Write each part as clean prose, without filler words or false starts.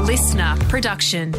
listener production.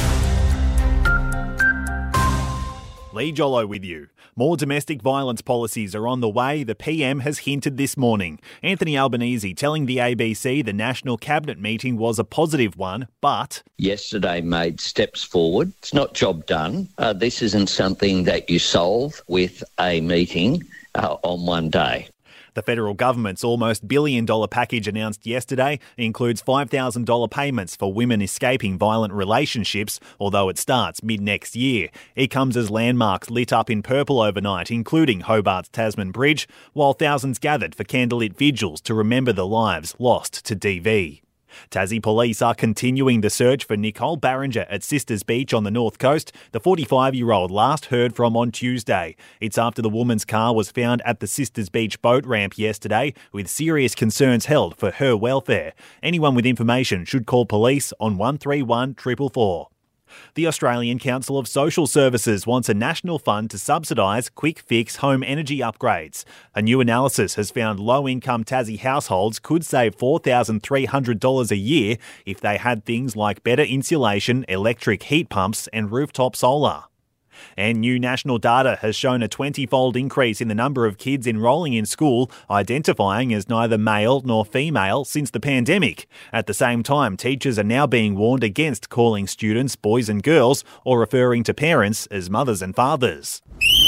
Lee Jollo with you. More domestic violence policies are on the way, the PM has hinted this morning. Anthony Albanese telling the ABC the National Cabinet meeting was a positive one, but yesterday made steps forward. It's not job done. This isn't something that you solve with a meeting on one day. The federal government's almost $1 billion package announced yesterday includes $5,000 payments for women escaping violent relationships, although it starts mid-next year. It comes as landmarks lit up in purple overnight, including Hobart's Tasman Bridge, while thousands gathered for candlelit vigils to remember the lives lost to DV. Tassie police are continuing the search for Nicole Barringer at Sisters Beach on the North Coast, the 45-year-old last heard from on Tuesday. It's after the woman's car was found at the Sisters Beach boat ramp yesterday, with serious concerns held for her welfare. Anyone with information should call police on 131 444. The Australian Council of Social Services wants a national fund to subsidise quick-fix home energy upgrades. A new analysis has found low-income Tassie households could save $4,300 a year if they had things like better insulation, electric heat pumps and rooftop solar. And new national data has shown a 20-fold increase in the number of kids enrolling in school identifying as neither male nor female since the pandemic. At the same time, teachers are now being warned against calling students boys and girls or referring to parents as mothers and fathers.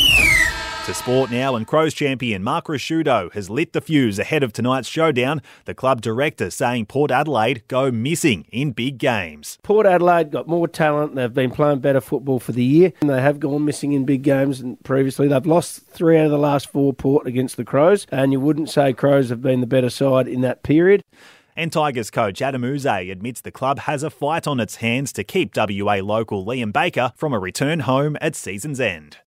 To sport now, and Crows champion Mark Ricciuto has lit the fuse ahead of tonight's showdown, the club director saying Port Adelaide go missing in big games. Port Adelaide got more talent, they've been playing better football for the year, and they have gone missing in big games, and previously they've lost 3 out of the last 4 Port against the Crows, and you wouldn't say Crows have been the better side in that period. And Tigers coach Adam Yze admits the club has a fight on its hands to keep WA local Liam Baker from a return home at season's end.